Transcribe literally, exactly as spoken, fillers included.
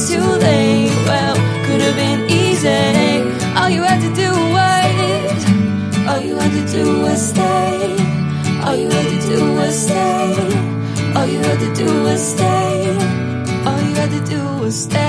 too late. Well, could have been easy. All you had to do was, all you had to do was stay. All you had to do was stay. All you had to do was stay. All you had to do was stay.